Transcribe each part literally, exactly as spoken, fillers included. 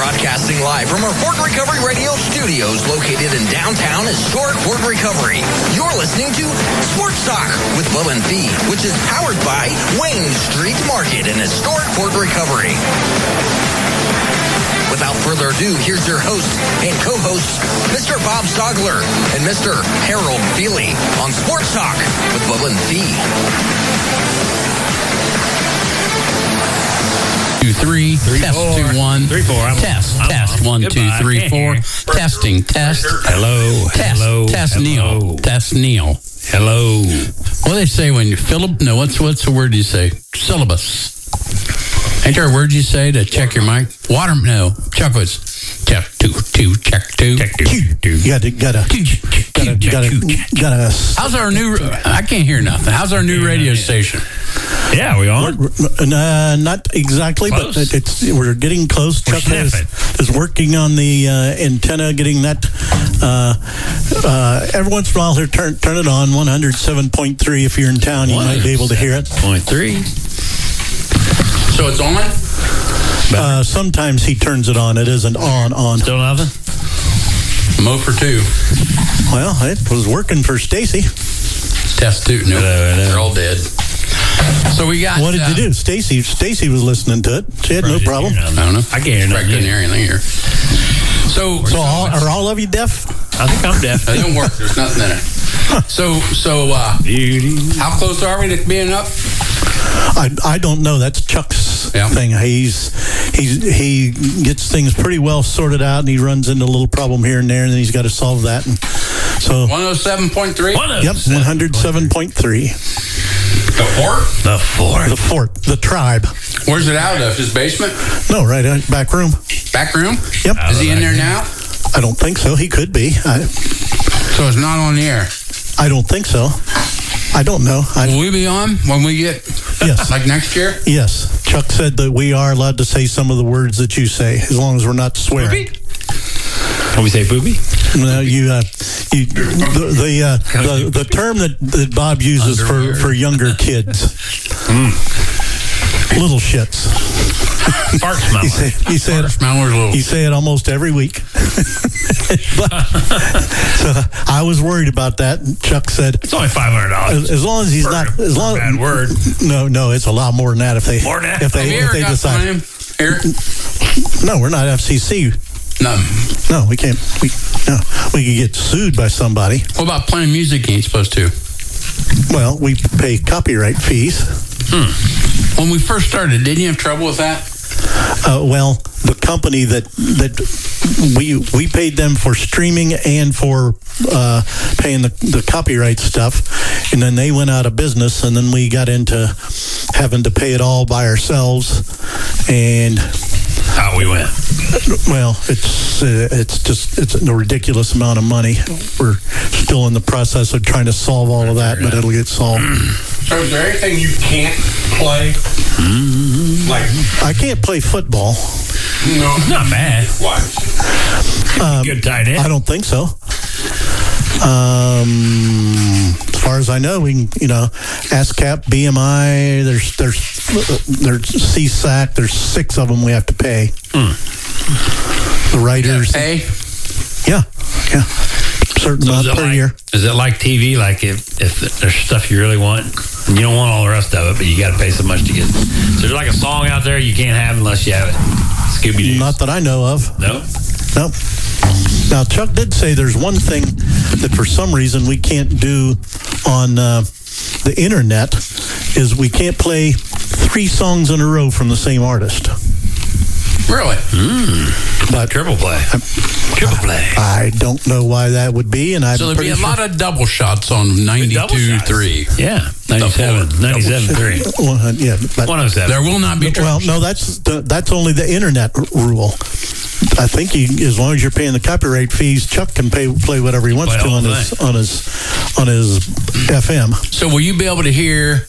Broadcasting live from our Fort Recovery Radio studios located in downtown historic Fort Recovery. You're listening to Sports Talk with Bubba and Fee, which is powered by Wayne Street Market in historic Fort Recovery. Without further ado, here's your host and co-hosts, Mister Bob Stogler and Mister Harold Feely on Sports Talk with Bubba and Fee. Two, three, three test, four. two, one. Three, four. I'm, test, I'm test, on. one, Goodbye. two, three, Can't four. hear. Testing, test. Hello, Test, hello, test, hello. Neil. Test, Neil. Hello. What do they say when you Philip? No, what's what's the word you say? Syllabus. Ain't there a word you say to check your mic? Water, no. Check was check two, two, check two. Check two, two. You gotta, gotta, gotta, gotta, gotta. How's our new? I can't hear nothing. How's our new radio station? Yeah, we on? Uh, not exactly, Close. but it's we're getting close. We're Chuck is, sniffing. is working on the uh, antenna, getting that. Uh, uh, every once in a while, he'll turn turn it on. one oh seven point three. If you're in town, you might be able to hear it. Point three. So it's on. Uh, sometimes he turns it on. It isn't on on. Still nothing? Mo for two. Well, it was working for Stacy. Test two. No, Hello, hello. they're all dead. So we got. What did uh, you do? Stacy Stacy was listening to it. She had no Right, problem. you know. I don't know. I can't hear I nothing. couldn't hear anything here. So, So all, are all of you deaf? I think I'm deaf. it don't work. There's nothing in it. So, so uh, Beauty. how close are we to being up? I, I don't know. That's Chuck's Yeah. thing. He's he's he gets things pretty well sorted out, and he runs into a little problem here and there, and then he's got to solve that. And so, one oh seven point three. yep, one hundred seven point three. The fort? The four. The fort, the tribe. Where's it out of? His basement? No, right, uh, back room. Back room? Yep. Is he in there now? I don't think so. He could be. I So it's not on the air. I don't think so. I don't know. I, Will we be on when we get, yes. like next year? Yes. Chuck said that we are allowed to say some of the words that you say, as long as we're not swearing. Can we say booby? No, you, uh, you the the, uh, the the term that, that Bob uses for, for younger kids, Mm. little shits. Fart smell. He said he said Smeller's little. he say it almost every week. But, so I was worried about that. And Chuck said, It's only five hundred dollars. as, as long as he's not, as long Bad word. No, no, it's a lot more than that. If they More than that? if they Have you if ever they got decide. time? Eric? No, we're not F C C. No. No, we can't. We no, we could get sued by somebody. What about playing music you ain't supposed to? Well, we pay copyright fees. Hmm. When we first started, didn't you have trouble with that? Uh, well, the company that that we we paid them for streaming and for uh, paying the, the copyright stuff, and then they went out of business, and then we got into having to pay it all by ourselves, and How we went. well, it's uh, it's just it's a ridiculous amount of money. We're still in the process of trying to solve all of that, but it'll get solved. So is there anything you can't play? Like, I can't play football. no. Not bad. Why? Um, Good tight end. I don't think so. Um, as far as I know, we can, you know, ASCAP, B M I. There's there's there's C S A C. There's six of them we have to pay. The writers, Pay? yeah, yeah, certain So is amount it per like- year. Is it like T V? Like if, if there's stuff you really want, you don't want all the rest of it, but you got to pay so much to get it. So there's like a song out there you can't have unless you have it. Scooby Doo. Not that I know of. No. No. Now, Chuck did say there's one thing that for some reason we can't do on uh, the internet is we can't play three songs in a row from the same artist. Really? But Triple play. Triple play. I don't know why that would be, and I'm So there'd pretty be a sure. lot of double shots on ninety-two three. Yeah. ninety-seven. ninety-seven three. Well, yeah, but, one oh seven. There will not be well, trouble. no, that's the, that's only the internet r- rule. I think you, as long as you're paying the copyright fees, Chuck can pay play whatever he wants Play to the on whole his on his on his F M. So will you be able to hear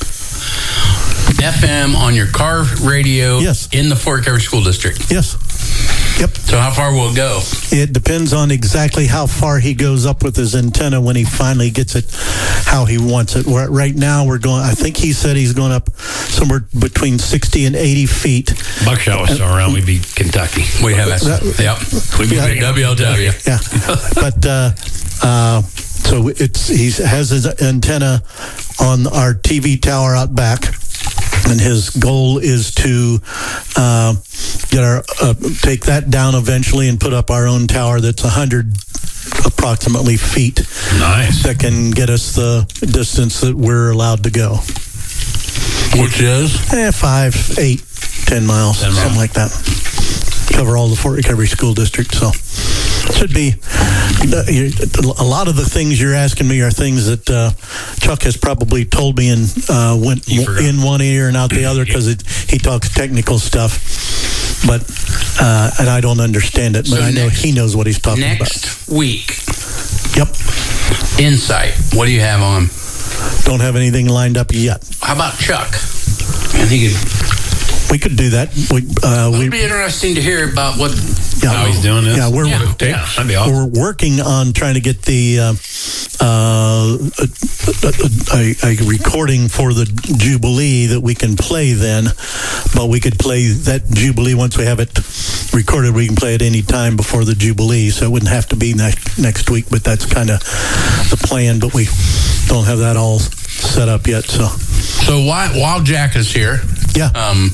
F M on your car radio Yes. in the Fort Recovery School District? Yes. Yep. So how far will it go? It depends on exactly how far he goes up with his antenna when he finally gets it how he wants it. We're, right now, we're going, I think he said he's going up somewhere between sixty and eighty feet. Buckshot was still around, we'd be Kentucky. We have that. That- Yep. We'd be Yeah. W L W. Yeah, but uh, uh, so it's he has his antenna on our T V tower out back, and his goal is to uh, get our uh, take that down eventually and put up our own tower that's a hundred approximately feet. Nice. That can get us the distance that we're allowed to go. Which is? Eh, five, eight, ten miles, Ten miles. something like that. Cover all the Fort Recovery School District, so should be a lot of the things you're asking me are things that uh, Chuck has probably told me and uh, went You forgot. in one ear and out the other because he talks technical stuff, but uh, and I don't understand it. But So I know next- he knows what he's talking Next week, about. Yep, Insight. What do you have on? don't have anything lined up yet. How about Chuck? I think it We could do that. We uh, we would be interesting to hear about what. yeah, How he's doing this? Yeah, we're Yeah. Yeah, that'd be awesome. We're working on trying to get the uh, uh, a, a, a recording for the Jubilee that we can play then, but we could play that Jubilee once we have it recorded. We can play it any time before the Jubilee, so it wouldn't have to be next next week. But that's kind of the plan. But we don't have that all set up yet. So So while, while Jack is here, yeah, um,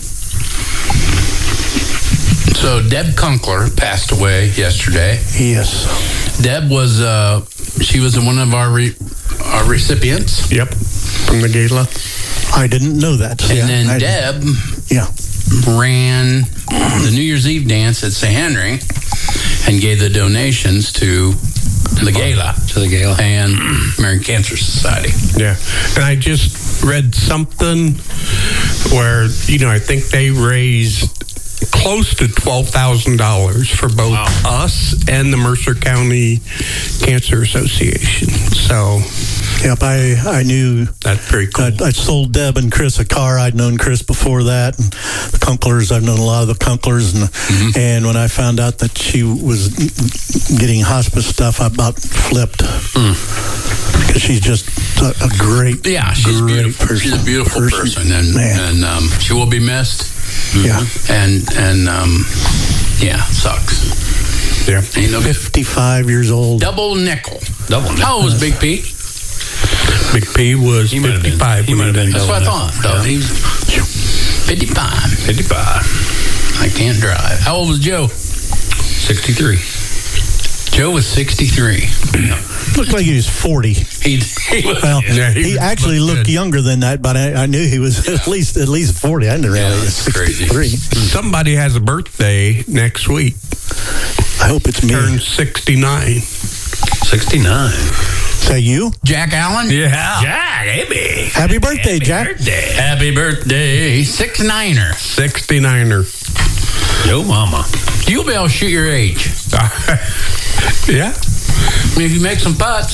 so Deb Kunkler passed away yesterday. yes, Deb was uh, she was one of our re, our recipients, Yep, from the gala. I didn't know that. and yeah, then I- Deb yeah, ran the New Year's Eve dance at Saint Henry and gave the donations to the gala To the gala. and American Cancer Society. Yeah, and I just read something where, you know, I think they raised close to twelve thousand dollars for both Wow. us and the Mercer County Cancer Association. So yep. I I knew. that's very cool. I, I sold Deb and Chris a car. I'd known Chris before that, and the Kunklers. I've known a lot of the Kunklers, and Mm-hmm. and when I found out that she was getting hospice stuff, I about flipped because she's just a, a great, Yeah, she's great beautiful. person. She's a beautiful person, and Man. and um, she will be missed. Yeah, And and um, yeah, sucks. Yeah. Ain't no good. fifty-five years old. Double nickel. Double nickel. How old was Big Pete? Big P was He might have been- fifty-five. he might have been That's what I thought. Though. He was fifty-five. fifty-five. I can't drive. How old was Joe? sixty-three. Joe was sixty-three. Looked like he was forty. He, he was. Well, Yeah, he he, was- actually looked looked good. younger than that, but I, I knew he was at least at least forty. I didn't Yeah, realize he was that's crazy. sixty-three. Somebody has a birthday next week. I hope it's me. Turns sixty-nine. sixty-nine. Is that you? Jack Allen? Yeah. Jack, baby. Happy birthday, Jack. Birthday. Happy birthday. Six niner. sixty-niner. Yo, mama. You'll be able to shoot your age. Yeah. I mean, if you make some putts.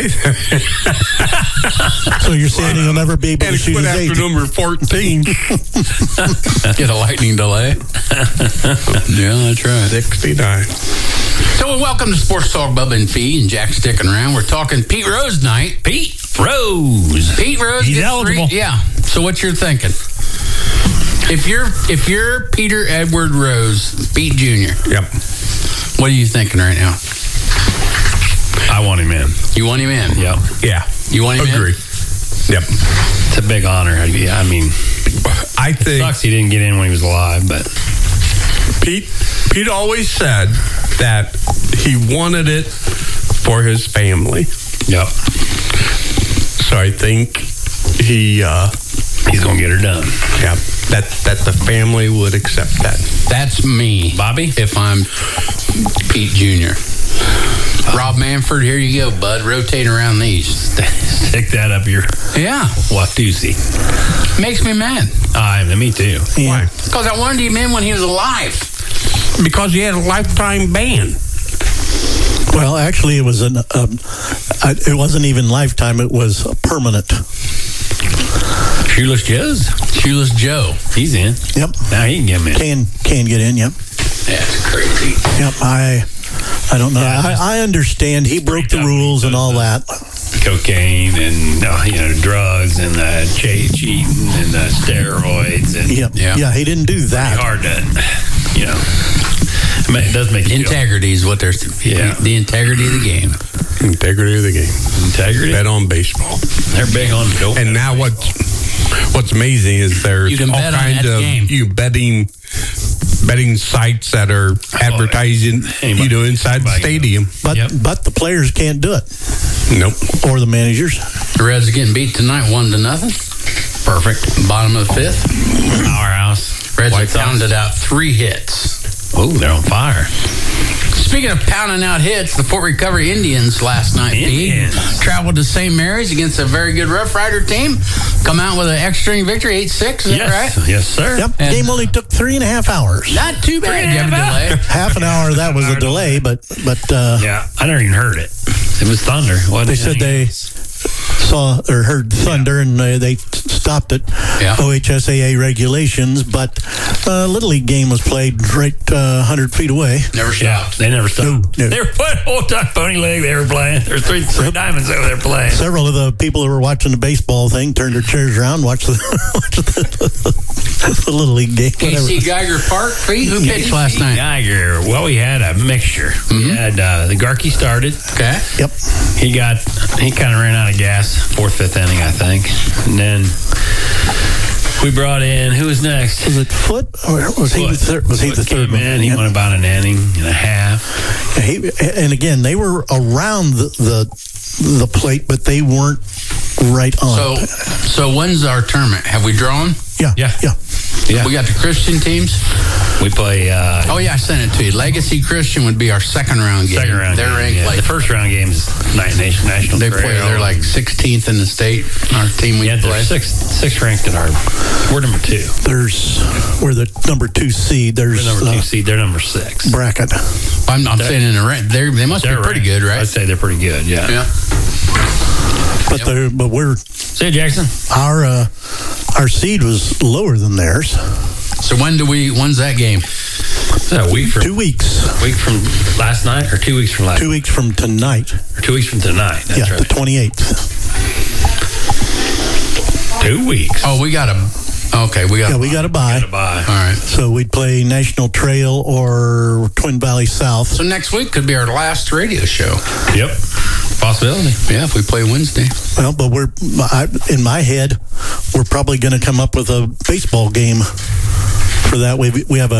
So you're saying he'll never be able And to shoot quit his after age? number fourteen. Get a lightning delay. Yeah, that's right. sixty-nine. So welcome to Sports Talk, Bubba and Fee, and Jack sticking around. We're talking Pete Rose night. Pete Rose. Pete Rose. He's gets eligible. Three, yeah. So what you're thinking? If you're if you're Peter Edward Rose, Pete Junior, Yep. what are you thinking right now? I want him in. You want him in? Yep. Yeah. You want him Agree. in? Yep. It's a big honor. I I mean, I it think sucks he didn't get in when he was alive, but Pete Pete always said that he wanted it for his family. yep, So I think he uh he's gonna get her done. yeah, that that the family would accept that. That's me, Bobby? If I'm Pete Junior Rob Manford, here you go, bud. Rotate around these. Stick that up your Yeah, Watusi. makes me mad I me too. Yeah. because I wanted him in when he was alive. Because he had a lifetime ban. Well, actually, it was an. Um, I, it wasn't even lifetime. It was permanent. Shoeless Joe's. Shoeless Joe. He's in. Yep. Now he can get him in. Can can get in. Yep. That's crazy. Yep. I I don't know. I, I understand he broke the rules and all that. Cocaine and uh, you know drugs and uh, ch- cheating and uh, steroids and Yeah, Yeah. yeah, he didn't do that. hard to, you know, I mean, it does make you feel- Integrity is what they're. Yeah. The integrity of the game. Integrity of the game. integrity. Bet on baseball. They're big on dope. And now what's what's amazing is there's You can all bet on kinds that of game. you betting betting sites that are advertising, Anybody- you know, inside the anybody can do stadium. But Yep. but the players can't do it, Nope. or the managers. The Reds are getting beat tonight, one to nothing. Perfect. Bottom of the fifth. Powerhouse. Reds White have Sox. pounded out three hits. Oh, they're on fire. Speaking of pounding out hits, the Fort Recovery Indians last night Indians. Pete, traveled to Saint Mary's against a very good Rough Rider team. Come out with an extra inning victory, eight six. Is that Yes, right? yes, sir. Yep, And- game only took three and a half hours. Not too bad. Three and a You have a half delay. Half an hour that was a delay, but but uh, Yeah, I never even heard it. It was thunder. What they said they saw or heard thunder and uh, they stopped it. Yeah. O H S A A regulations, but uh, Little League game was played right uh, one hundred feet away. Never Yeah, stopped. they never stopped. No, no. They were playing Old Duck Pony League. They were playing. There were three, three diamonds over there playing. Several of the people who were watching the baseball thing turned their chairs around, watched the, watched the, the Little League game. K C Geiger Park, Pete, who pitched last night? Geiger. Well, we had a mixture. We had uh, the Garkey started. Okay. Yep. He got he kind of ran out of gas fourth, fifth inning, I think, and then we brought in who was next? Was it Foot or was he the Foot. third? Was he Foot the third came one? in. He Yeah. went about an inning and a half. He, and again, they were around the, the the plate, but they weren't right on. So, so when's our tournament? Have we drawn? yeah, Yeah. yeah. Yeah, We got the Christian teams. we play uh, Oh yeah, I sent it to you. Legacy Christian would be our second round game. second round. They're game, ranked yeah. like the first round game is night nation national. they play. Trail. They're like sixteenth in the state. Our team we yeah, play. they're sixth, sixth ranked at our. We're number two. There's we're the number two seed. There's We're number two uh, seed. They're number six. bracket. I'm, I'm saying in the rank. They they must be They're pretty ranked. good, right? I'd say they're pretty good. Yeah. Yeah. But they're but we're Say Jackson. our uh, our seed was lower than theirs. So when do we? When's that game? Is that a week from Two weeks. week from last night or two weeks from last Two weeks from tonight. or two weeks from tonight? That's yeah, right. the twenty-eighth. Two weeks. Oh, we got a. Okay, we got. Yeah, we got to buy. Goodbye. All right. So we'd play National Trail or Twin Valley South. So next week could be our last radio show. Yep. Possibility. Yeah, if we play Wednesday. Well, but we're I, in my head, we're probably going to come up with a baseball game for that. We we have a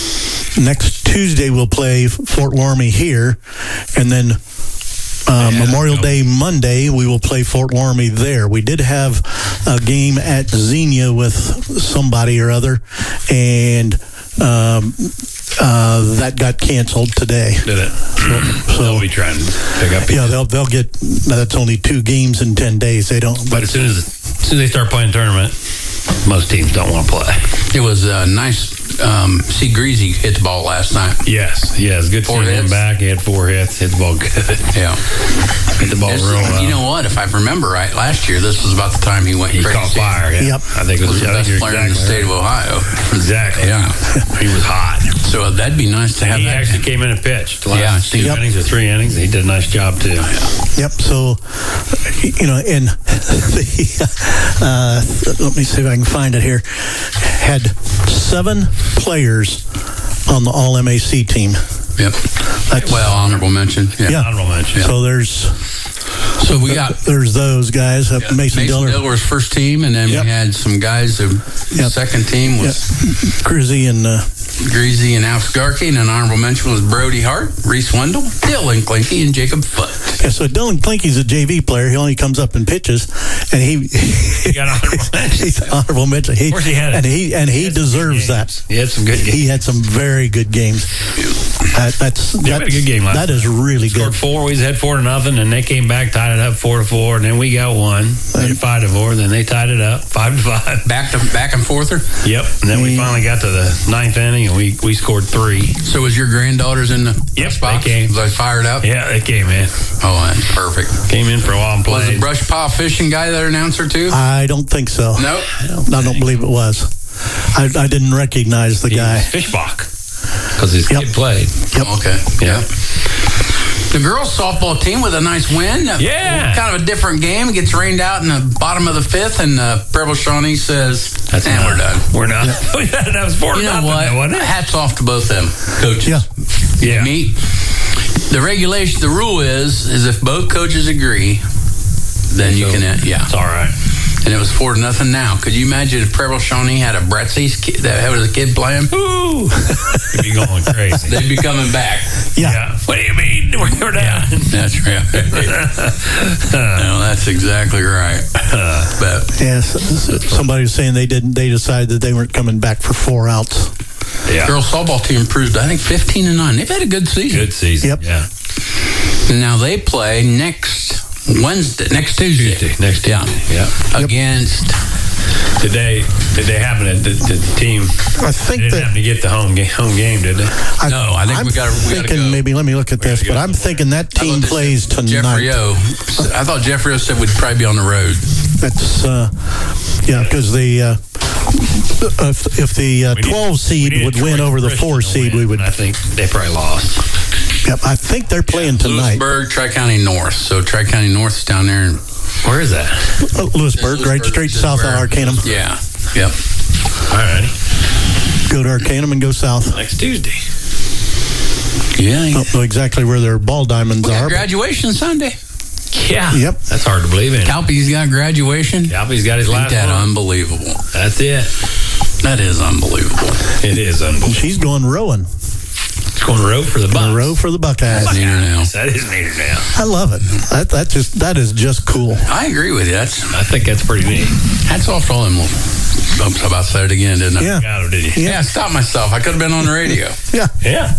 next Tuesday we'll play Fort Laramie here, and then uh, Yeah, Memorial no. Day Monday we will play Fort Laramie there. We did have a game at Xenia with somebody or other, and um, uh, that got canceled today. Did it? So, They'll be trying to pick up. yeah, they'll they'll get. That's only two games in ten days. They don't. But as soon as, as soon as they start playing tournament, most teams don't want to play. It was uh, nice. Um, see, Greasy hit the ball last night. Yes, yes. Good Four seeing him hits. back. He had four hits. Hit the ball good. Yeah. Hit the ball This- real well. you know what? If I remember right, last year this was about the time he went he crazy. caught fire. Yeah. Yep. I think it was, Was the I think best you're player in the exactly state of right. Ohio. Exactly. Yeah. He was hot. So that'd be nice to have He that. actually came in and pitched the last Yeah, I two see. Yep. innings or three innings. He did a nice job too. Yep. So, you know, and the, uh, let me see if I can find it here. Had seven players on the All M A C team. Yep. That's, Well, honorable mention. Yeah. Yeah. Honorable mention. So there's So we got there's those guys. Uh, Mason, Mason Diller, Diller was first team, and then Yep. we had some guys who Yep. second team was Crizzy, and uh, Greasy and Alex Garkey, and an honorable mention was Brody Hart, Reese Wendell, Dylan Clinky, and Jacob Foote. yeah, so Dylan Clinky's a J V player. He only comes up and pitches, and he He got honorable mention. he's honorable mention. He, Of course he had it. and he and he, had some deserves good that. games. He had some good games. He had some very good games. That, that's Yeah, we had a that's- good game last That is really Scored good. four. We had four to nothing, and they came back, tied it up four to four, and then we got one. Made it five to four. Then they tied it up five to five. Back to back and forther. Yep. And then we Yeah. finally got to the ninth inning, and we we scored three. So was your granddaughters in the Yep, box? they came. Was they fired up? Yeah, they came in. Oh, that's perfect. Came in for a while and Was the played. brush pile fishing guy that announcer too? I don't think so. Nope. I don't believe it was. I, I didn't recognize the He guy. was Fishbach because his Yep. kid played. Yep. Okay. Yeah. The girls softball team with a nice win. Yeah. Kind of a different game. It gets rained out in the bottom of the fifth, and uh, Preble Shawnee says, That's and we're done. We're not. That was four You know nothing, what? though, wasn't it? Hats off to both them coaches. Yeah. Yeah. Meet. The regulation, the rule is, is if both coaches agree, then you So, can, uh, yeah. It's all right. And it was four to nothing now. Could you imagine if Preble Shawnee had a Bretzi's kid, that was a kid playing? Ooh. You'd be going crazy. They'd be coming back. Yeah. What do you mean? We're down. That's right. No, that's exactly right. But Yes. Somebody was saying they didn't. They decided that they weren't coming back for four outs. Yeah. girls softball team improved, I think, fifteen to nine. They've had a good season. Good season. Yep. Yeah. And now they play next Wednesday, next Tuesday. Tuesday. Next Tuesday. Yeah. Yeah. Against. Did they? Did they happen to the, the team? I They think didn't that. happen to get the home game. Home game, did they? I, No, I think I'm we gotta- we gotta thinking go. maybe. Let me look at We this, gotta but go I'm somewhere. thinking that team plays tonight. Jeffrey O. I thought Jeffrey O said we'd probably be on the road. That's uh, yeah, because the uh, if, if the uh, We need- twelve we seed needed would win George over the Christian four to seed, win, we would. and I think they probably lost. Yep, I think they're playing tonight. Lewisburg, Tri-County North. So Tri-County North is down there. And, Where is that? Oh, Lewisburg, right Lewisburg straight is south of where- Arcanum. Yeah. Yep. All right. Go to Arcanum and go south. Next Tuesday. Yeah. Don't know exactly where their ball diamonds We got are. but- graduation Sunday. Yeah. Yep. That's hard to believe in. Calpy's got graduation. Calpy's got his Ain't last that one. unbelievable? That's it. That is unbelievable. It is unbelievable. She's going rowing. It's going to row for the A Bucks. row for the Buckeyes. Neater now. That is neater now. I love it. That that just that is just cool. I agree with you. That's I think that's pretty neat. hats off to all them. Oops, I about said it again, didn't I? Yeah. Got him, did you? Yeah, I stopped myself. I could have been on the radio. Yeah. Yeah.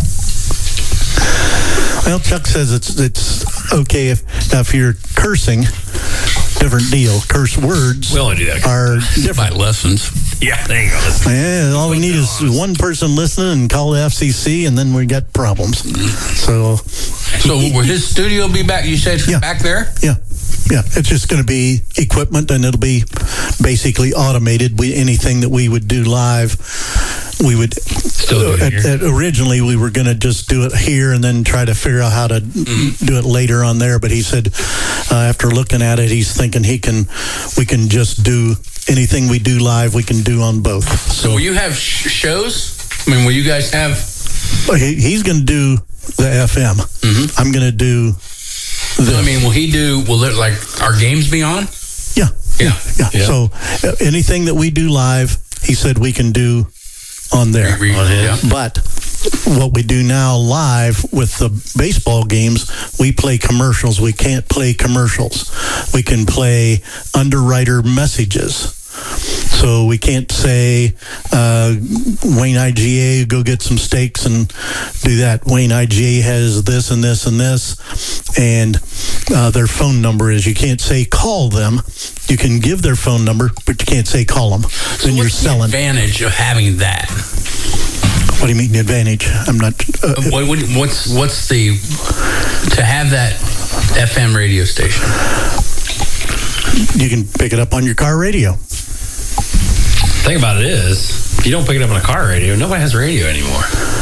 Well, Chuck says it's it's okay if now if you're cursing, different deal. Curse words We only do that. are By different. lessons. Yeah, there you go. Listen. Yeah, all we need is one person listening and call the F C C, and then we got problems. So, So will his studio be back? You said Yeah. back there? yeah, yeah, it's just going to be equipment, and it'll be basically automated. We anything that we would do live, we would. Still do it at- here. at- originally, we were going to just do it here and then try to figure out how to do it later on there. But he said, uh, after looking at it, he's thinking he can, we can just do anything we do live, we can do on both. So will you have sh- shows? I mean, will you guys have? But he, he's going to do the F M. Mhm. I'm going to do this. I mean, will he do? Will it like our games be on? yeah, Yeah. yeah. Yeah. So uh, anything that we do live, he said we can do on there. We- On him. yeah. But what we do now live with the baseball games, we play commercials. We can't play commercials. We can play underwriter messages. So we can't say, uh, Wayne I G A, go get some steaks and do that. Wayne I G A has this and this and this. And uh, their phone number is, you can't say call them. You can give their phone number, but you can't say call them. So Then you're what's the selling. advantage of having that? What do you mean the advantage? I'm not. Uh, What, what, what's what's the to have that F M radio station? you can pick it up on your car radio. Thing about it is, if you don't pick it up on a car radio, nobody has radio anymore.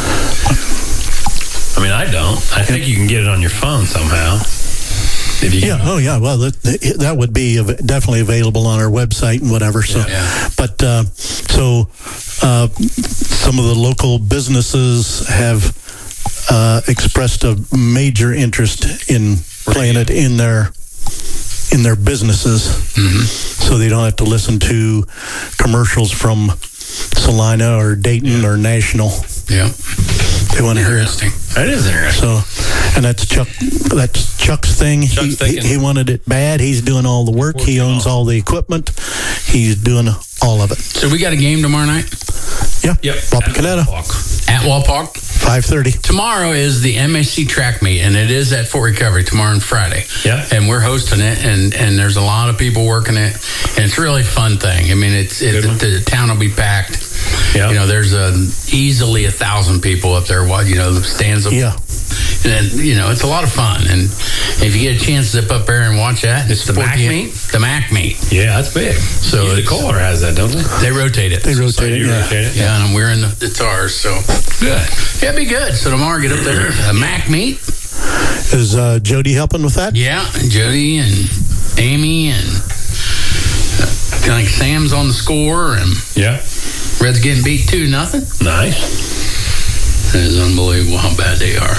I mean, I don't. I think you can get it on your phone somehow. If you Yeah. Oh, yeah. Well, that, that would be av- definitely available on our website and whatever. So, Yeah. but uh, so uh, some of the local businesses have uh, expressed a major interest in playing it in their in their businesses, so they don't have to listen to commercials from Salina or Dayton or National. Yeah, They want to hear it. interesting. That is interesting. So, and that's Chuck. That's Chuck's thing. He, Chuck's he, thinking- he wanted it bad. He's doing all the work. He Working owns on it. all the equipment. He's doing all of it. So we got a game tomorrow night Yeah. Yep. Wapakoneta, at Walpark. five thirty. Tomorrow is the M S C track meet, and it is at Fort Recovery tomorrow and Friday. Yeah. And we're hosting it, and, and there's a lot of people working it, and it's a really fun thing. I mean, it's it, Good one. the, the town will be packed. Yeah. You know, there's a, easily a thousand people up there. What you know, the stands up. Yeah. And then, you know, it's a lot of fun. And if you get a chance to zip up there and watch that, It's the support MAC meet? The MAC meet. Yeah, that's big. So So the it's- Kohler has that, don't they? They rotate it. They rotate So it. you Yeah. rotate it? Yeah, and we're in the, the T A Rs, so Good. yeah, it'd be good. So tomorrow, get up there, a MAC meet. Is uh, Jody helping with that? Yeah, and Jody and Amy and uh, I think Sam's on the score, and Yeah. Red's getting beat two nothing. Nice. It is unbelievable how bad they are.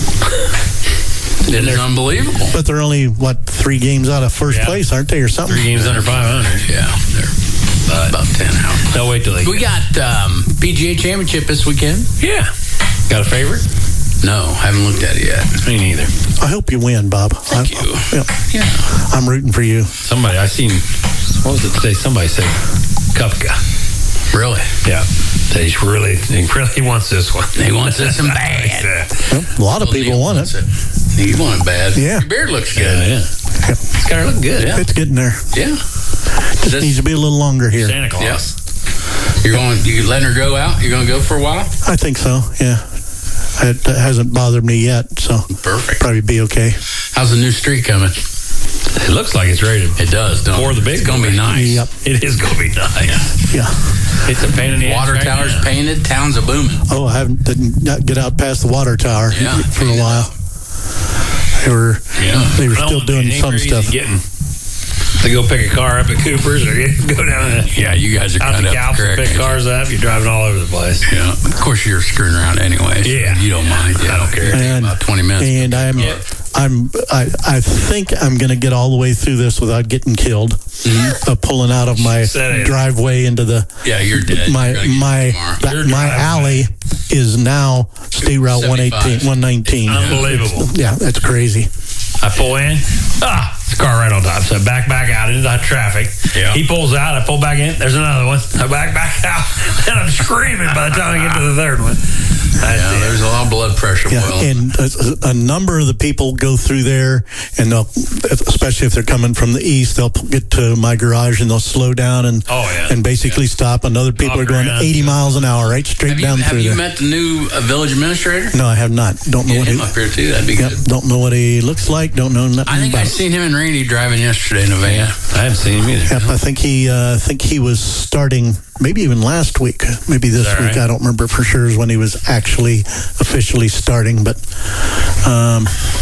It is unbelievable. But they're only, what, three games out of first Yeah. place, aren't they, or something? Three games under five hundred. Yeah, they're But about ten out. they'll wait till they. We got um, P G A Championship this weekend. Yeah. Got a favorite? No, haven't looked at it yet. Me neither. I hope you win, Bob. Thank I, you. Yeah, Yeah. I'm rooting for you. Somebody I seen. What was it today? Somebody said Kupka. Really? Yeah. That he's really he really wants this one. He wants this one bad. Well, a lot of people want it. He want it bad. Yeah. Your beard looks Yeah, good. yeah. It's got her looking good. Yeah. It's getting there. Yeah. Just This- needs to be a little longer here. Santa Claus. You're going. You letting her go out? You're going to go for a while? I think so, yeah. It hasn't bothered me yet, so Perfect. probably be okay. How's the new street coming? It looks like it's ready to It does. Don't pour the big It's going to boy. be nice. Yep. It is going to be nice. Yeah. It's a pain in the ass Water right tower's now. painted. Town's a booming. Oh, I haven't didn't not get out past the water tower Yeah. for a while. They were Yeah. they were Well, still doing it ain't some very easy stuff. Getting to go pick a car up at Cooper's or get, go down to, Yeah, you guys are out cut to up Calps and correct. pick cars up. You're driving all over the place. Yeah. Of course, you're screwing around anyway. So Yeah. You don't mind. Yeah, I don't care. And- About twenty minutes. And I'm Yeah. I'm I, I think I'm going to get all the way through this without getting killed. Uh, pulling out of my Said it. driveway into the Yeah, you're dead. my You're gonna get my it tomorrow. that- Your my driveway. alley is now State Route one eighteen, seventy-five. one nineteen. Unbelievable. Yeah, that's crazy. I pull in. Ah, it's a car right on top. So I back back out into the traffic. Yeah. He pulls out. I pull back in. There's another one. I back back out. And I'm screaming by the time I get to the third one. That's Yeah, it. there's a lot of blood pressure. Yeah, Well, and a, a number of the people go through there, and they'll, especially if they're coming from the east, they'll get to my garage and they'll slow down and Oh, yeah. and basically stop. And other people Talk are going around. eighty miles an hour right straight have you, down have through you there. met the new uh, village administrator? No, I have not. Don't know Get what him he. up here too. That'd be Yep, good. don't know what he looks like. Don't know nothing I think about I it. seen him and Randy driving yesterday in a van. I haven't seen him either. Yep, I think he. Uh, I think he was starting. Maybe even last week. Maybe this that week. right? I don't remember for sure is when he was actually officially starting. But um,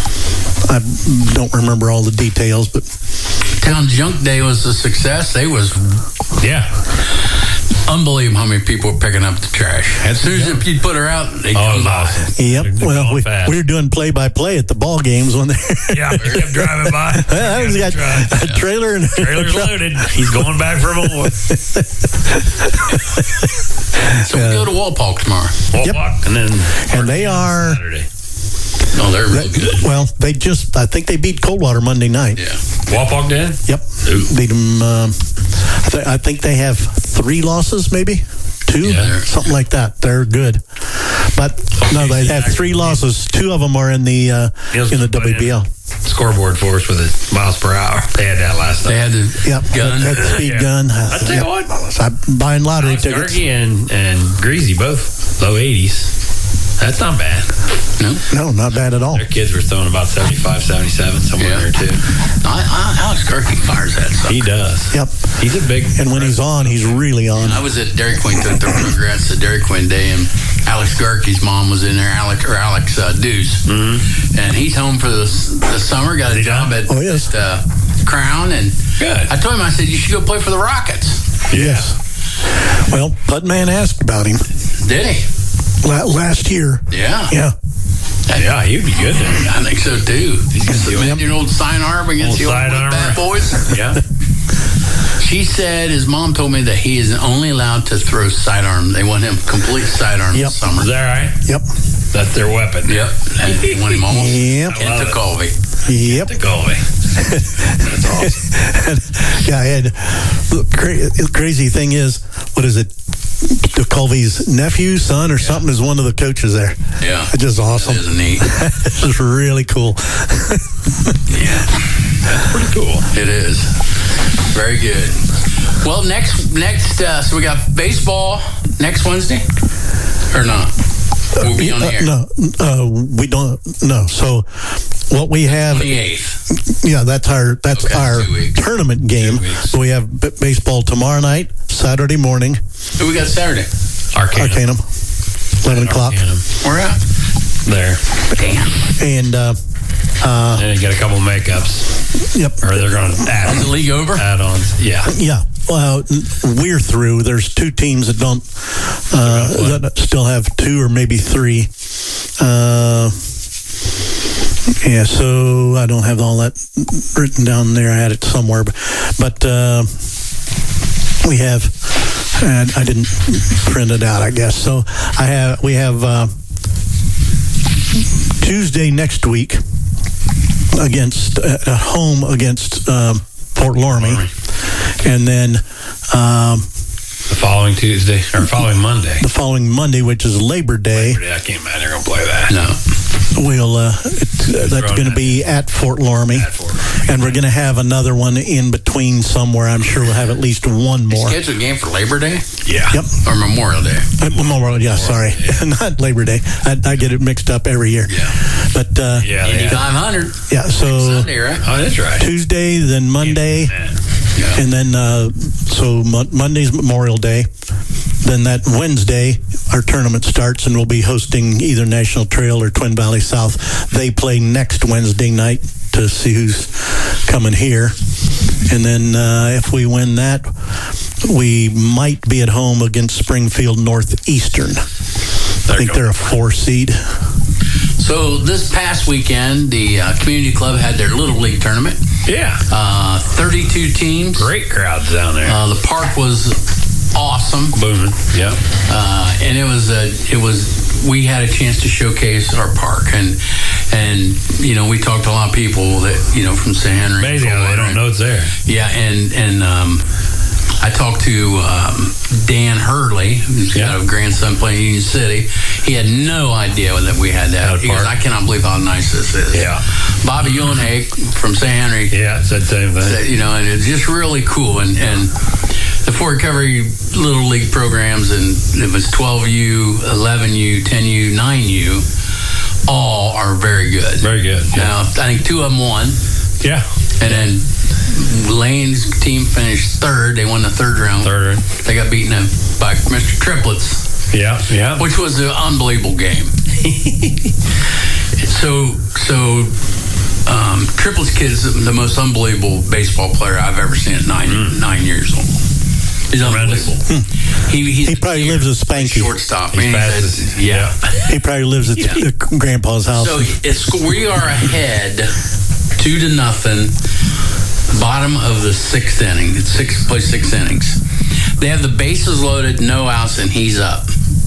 I don't remember all the details. But Town Junk Day was a success. They was Yeah. unbelievable how many people were picking up the trash. As soon as you put her out, they Oh, it come was by. awesome. yep. They're Well, going we, fast. we were doing play by play at the ball games when they. Yeah, he kept driving by. I was got a trailer and Trailer's loaded. He's going back for more. So we go to Walpole tomorrow. Walk, Yep. walk, and then And they are. Saturday. Oh, they're real good. Well, they just. I think they beat Coldwater Monday night. Yeah. Walk, walk, Dan. Yep. Ooh. Beat them. Um, I, th- I think they have three losses, maybe two, Yeah. something like that. They're good, but no, they have three losses. Two of them are in the uh, Neil's in the gonna put W B L. Scoreboard for us with the miles per hour. They had that last They night. had the Yep, gun. that speed Yeah. gun. I tell you Yep. what. I'm buying lottery Alex tickets. Garkey and, and Greasy both low eighties. That's not bad. No, No, not bad at all. Their kids were throwing about seventy-five, seventy-seven, somewhere Yeah. there too. I, I, Alex Kirky fires that sucker. He does. Yep. He's a big. And when he's on, he's really on. I was at Dairy Queen, took the Rugrats to Dairy Queen Day, and Alex Garkey's mom was in there, Alex or Alex uh, Deuce, mm-hmm. and he's home for the, the summer. Got a Is he job done? at, Oh, yes. at uh, Crown, and Good. I told him, I said, you should go play for the Rockets. Yes. Well, Putman asked about him Did he? la- last year. Yeah, Yeah. Yeah, he'd be good there. I think so too. He's got the Yep. your old sidearm against Old the old sidearm. bad boys. Yeah. She said his mom told me that he is only allowed to throw sidearm. They want him complete sidearm Yep. this summer. Is that right? Yep. That's their weapon. Yep, and they want him almost Yep. I love into it. Colby. Yep. The goalie. That's awesome. Yeah, I had the cra- crazy thing is, what is it? Colby's nephew, son, or something is one of the coaches there. Yeah, It's just awesome. It is neat. It's just really cool. Yeah, That's pretty cool. it is. Very good. Well, next, next, uh, so we got baseball next Wednesday, or not? We'll be on the Uh, air. no, uh, we don't. No. So what we have, twenty-eighth. yeah, that's our that's Okay, our two weeks. tournament game. Two weeks. So we have b- baseball tomorrow night, Saturday morning, Who we got Saturday? Arcanum. Arcanum, eleven o'clock. Arcanum. Where at? there. Damn. And uh, uh, And you get a couple makeups. yep, Or they're going to add Is the league over? add-ons. Yeah. yeah. Well, we're through. There's two teams that don't uh, that still have two or maybe three. Uh, yeah, so I don't have all that written down there. I had it somewhere, but, but uh, we have. And I didn't print it out, I guess. So I have. We have uh, Tuesday next week against uh, at home against um, Fort Loramie. And then um, The following Tuesday, or following Monday. the following Monday, which is Labor Day, I can't imagine they're going to play that. No. we'll uh, it's, uh, that's going to be at Fort Loramie. At Fort Loramie. And we're going to have another one in between somewhere. I'm sure we'll have at least one more. Scheduled game for Labor Day Yeah. Yep. or Memorial Day? Uh, Memorial, yeah, sorry. Not Labor Day. I, I get it mixed up every year. Yeah. But, uh, Yeah. Indy yeah. five hundred. yeah, so Sunday, right? Oh, that's right. Tuesday, then Monday, Man. Yeah. and then, uh, so Mo- Monday's Memorial Day. Then that Wednesday, our tournament starts, and we'll be hosting either National Trail or Twin Valley South. They play next Wednesday night to see who's coming here. And then uh, if we win that, we might be at home against Springfield Northeastern. I think they're a four seed. So this past weekend, the uh, community club had their Little League tournament. Yeah. Uh, thirty-two teams. Great crowds down there. Uh, the park was awesome. Booming. Yeah. Uh, and it was a, it was we had a chance to showcase our park, and and you know we talked to a lot of people that you know from Saint Henry. Amazing how they don't know it's there. Yeah, and and um, I talked to um, Dan Hurley, who's Yeah. got a grandson playing Union City. He had no idea that we had that. That He goes, park. I cannot believe how nice this is. Yeah. Bobby Uhlenhake from Saint Henry. Yeah, said same thing. That, you know, and it's just really cool. And, and the Fort Recovery Little League programs, and it was twelve U, eleven U, ten U, nine U, all are very good. Very good. Yeah. Now, I think two of them won. Yeah. And then Lane's team finished third. They won the third round. Third. They got beaten up by Mister Triplets, Yeah. Yeah. which was an unbelievable game. so, so um, Triplets kid is the most unbelievable baseball player I've ever seen at nine Mm. nine years old. He's unbelievable. He, he's He probably lives with Spanky. shortstop. He's Man, fast it's- as- yeah. He probably lives at Yeah. uh, Grandpa's house. So it's we are ahead two to nothing. Bottom of the sixth inning. It's six play six innings. They have the bases loaded, no outs, and he's up.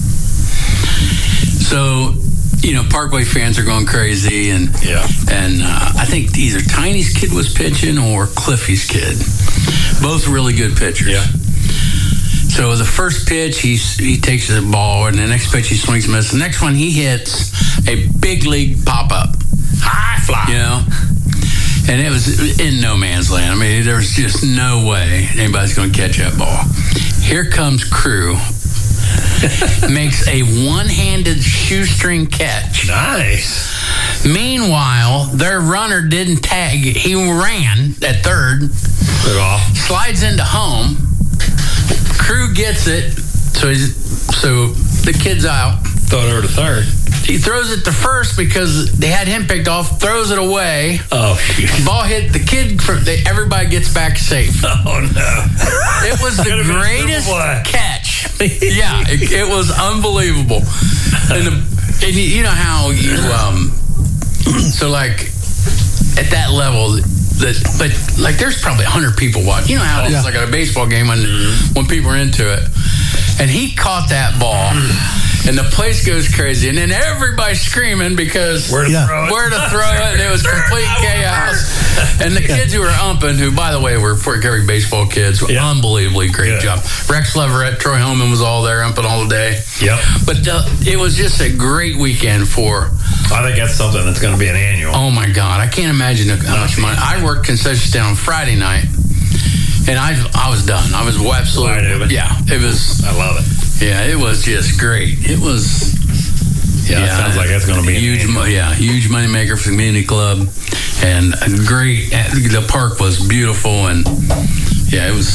So, you know, Parkway fans are going crazy, and Yeah. and uh, I think either Tiny's kid was pitching or Cliffy's kid. Both really good pitchers. Yeah. So the first pitch, he's, he takes the ball, and the next pitch he swings and misses. The next one, he hits a big league pop-up. High fly. You know? And it was in no man's land. I mean, there was just no way anybody's going to catch that ball. Here comes Crew. Makes a one-handed shoestring catch. Nice. Meanwhile, their runner didn't tag. He ran at third. Good off. Slides into home. Crew gets it. So he's, so the kid's out. Throw it over to third. He throws it to first because they had him picked off. Throws it away. Oh, shoot. Ball hit the kid. For, they, everybody gets back safe. Oh, no. It was the Could've been a greatest triple play. catch. Yeah, it, it was unbelievable. And, the, and you, you know how you um. So like at that level. That, but like, there's probably a hundred people watching. You know how it is, Yeah. like at a baseball game when when people are into it. And he caught that ball, and the place goes crazy, and then everybody's screaming because Where to Yeah. throw it? where to throw it, and it was complete chaos. And the kids who were umping, who by the way were Fort Recovery baseball kids, Yeah. unbelievably great Good. job. Rex Leverett, Troy Holman was all there umping all day. Yep. But uh, it was just a great weekend for. I think that's something that's going to be an annual. Oh my God, I can't imagine how much money. I worked concession stand on Friday night, and I I was done. I was Wide absolutely open. yeah. It was I love it. yeah. It was just great. It was Yeah, it sounds like that's going to be a an huge annual. mo- yeah huge money maker for the community club, and a great. The park was beautiful, and yeah, it was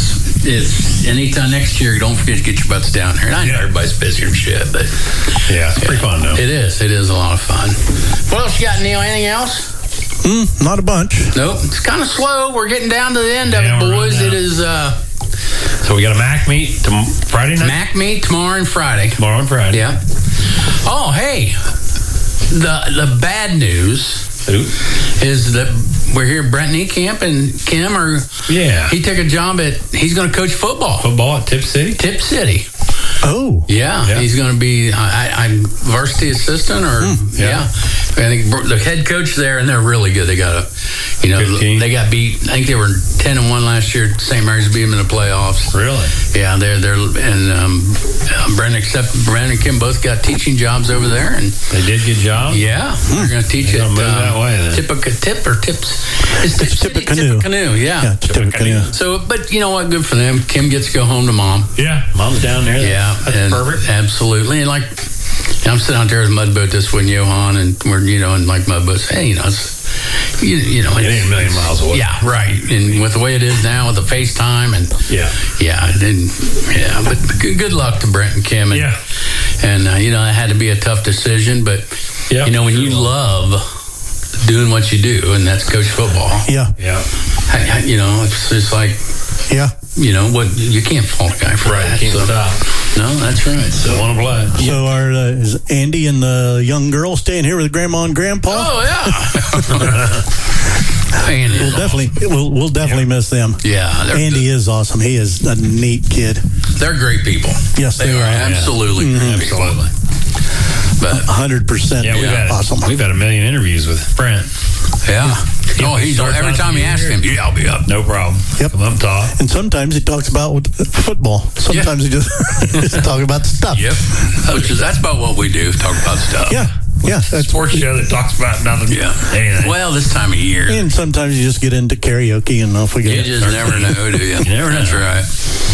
it's anytime next year, don't forget to get your butts down here. And I know everybody's busy and shit, but yeah, it's pretty fun though. It is. It is a lot of fun. What else you got, Neil? Anything else? Mm, not a bunch. Nope. It's kind of slow. We're getting down to the end Yeah, of it, we're boys. running It down. is uh, So we got a Mac meet tom- Friday night. Mac meet tomorrow and Friday. Tomorrow and Friday. Yeah. Oh, hey. The the bad news Ooh. is that we're here. Brent Niekamp and Kim are. Yeah. He took a job at. He's going to coach football. Football at Tip City. Tip City. Oh. Yeah, Yeah. he's going to be. I, I'm varsity assistant, or yeah. yeah. I think the head coach there, and they're really good. They got a, you know, Good team. they got beat. I think they were ten and one last year. Saint Mary's beat them in the playoffs. Really? Yeah, they're they're and um, Brent except Brent and Kim both got teaching jobs over there, and They did good job. yeah, they're going to teach They're it. gonna move that way, then. Tippecanoe, tip or tips? It's It's Tippecanoe. Tippecanoe, yeah. Yeah, it's Tippecanoe. So, but you know what? Good for them. Kim gets to go home to mom. Yeah. Mom's down there. Yeah, That's and perfect. absolutely. And like, I'm sitting out there with Mudboat this with Johan, and we're you know, and like Mudboat's, hey, you know, it's you, you know, It ain't a million miles away. yeah, right. And with the way it is now, with the FaceTime, and Yeah. yeah, then yeah. But good, good luck to Brent and Kim. And, Yeah. and uh, you know, it had to be a tough decision, but Yeah, you know, when sure you was. love doing what you do, and that's coach football. Yeah. Yeah. I- I- you know, it's just like, Yeah. you know, what you can't fault a guy for Right. that. Can't so- stop. No, that's right. So. Don't want to play. So are uh, is Andy and the young girl staying here with grandma and grandpa? Oh yeah. Andy We'll is definitely we'll we'll definitely miss them. awesome. Yeah, they're, Andy is awesome. He is a neat kid. they're great people. Yes, they they, are. are. Absolutely, great people. Absolutely. But hundred percent. Yeah, we've had awesome. we've had a million interviews with Brent. yeah. Oh, he's Starts every out time you here. ask him, yeah, I'll be up. No problem. Yep. Come up top. And sometimes he talks about what- football. Sometimes he just just talk about stuff. Yep. Which is that's about what we do. Talk about stuff. Yeah. Yeah. That's Sports show that talks about nothing. Yeah. Anything. Well, this time of year, and sometimes you just get into karaoke and off we you get. just never know, do you? You never That's know. right.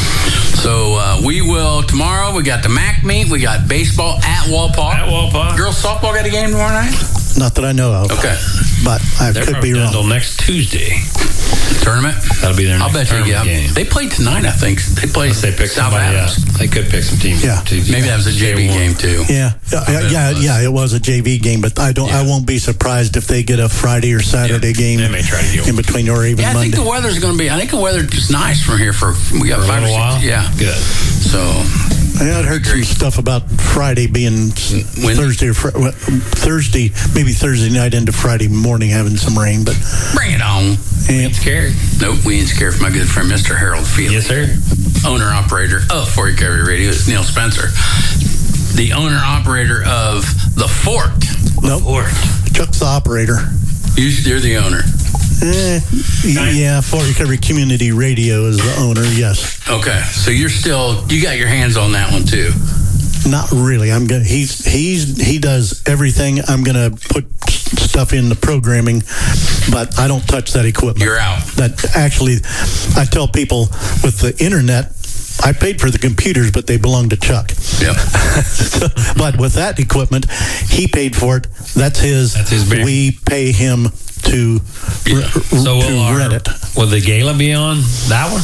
So uh, we will tomorrow. We got the Mac meet. We got baseball at Walpaw. At Walpaw. Girls softball got a game tomorrow night. Not that I know of. Okay. But I They're could probably be done wrong. Until next Tuesday. Tournament. That'll be their I'll next bet you. tournament Yeah. game. They played tonight. I think they played. Unless they pick South somebody up. Adams. They could pick some teams. Yeah. to- Maybe that was a J V They won. game too. Yeah, yeah, yeah, bet yeah, it was. yeah, it was a J V game, but I don't. I Yeah. won't be surprised if they get a Friday or Saturday game They may try to get in between, or even Yeah, I think Monday. the weather's going to be. I think the weather is nice from here for. We got For a five or little six. while. Yeah. Good. So Yeah, I heard some stuff about Friday being s- When- Thursday or fr- well, Thursday, maybe Thursday night into Friday morning having some rain, but bring it on. yeah, Scared. Nope, we ain't scared for my good friend Mister Harold Field. Yes, sir. Owner operator of forty Cavalry Radio is Neil Spencer, the owner operator of the Fort. nope. Or Chuck's the operator. You, you're the owner. Eh, y- yeah, Fort Recovery Community Radio is the owner. Yes, Okay, so you're still you got your hands on that one too. not really. I'm gonna. He's he's he does everything. I'm gonna put s- stuff in the programming, but I don't touch that equipment. You're out. That actually, I tell people with the internet, I paid for the computers, but they belong to Chuck. Yep. So, but with that equipment, he paid for it. That's his. That's his baby. We pay him to, re- so will, to our, rent it, will the gala be on that one?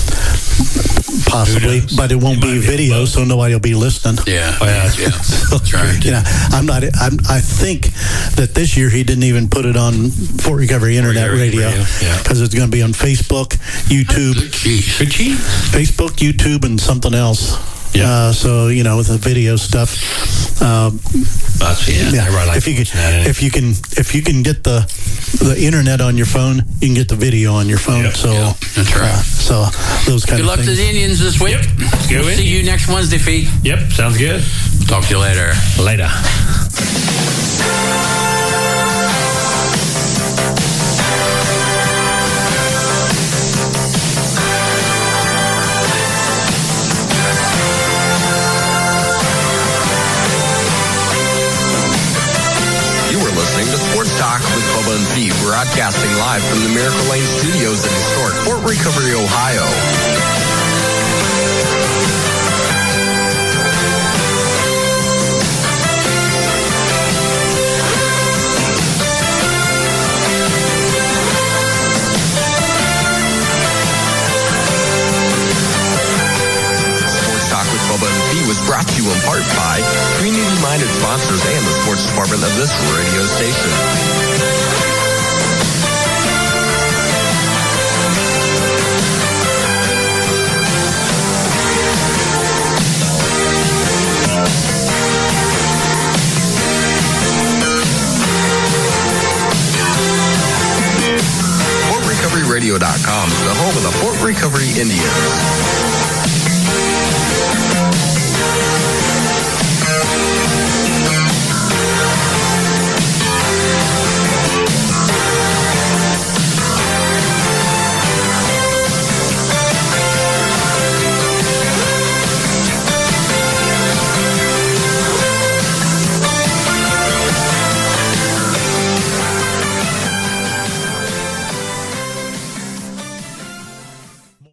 possibly, Who knows? but it won't It be might be video, both. so nobody will be listening. Yeah. Oh, yeah, that's- yeah. That's right. You know, I'm not. I'm, I think that this year he didn't even put it on Fort Recovery Internet Recovery Radio Radio, yeah. because it's going to be on Facebook, YouTube, Jeez. Could she? Facebook, YouTube, and something else. Yeah. Uh, so you know, with the video stuff. Um, That's, yeah. yeah. Everybody likes if you can, watching that. anyway. if you can, if you can get the the internet on your phone, you can get the video on your phone. Yep. So Yeah, that's right. uh, so those kind Good of luck to things. the Indians this week. Yep. Go We'll see Indians. you next Wednesday, Fee. Yep. Sounds good. Talk to you later. Later. You were listening to Sports Talk with Bubba and Pete, broadcasting live from the Miracle Lane Studios in historic Fort Recovery, Ohio. community-minded sponsors, and the sports department of this radio station. Fort Recovery Radio dot com is the home of the Fort Recovery Indians.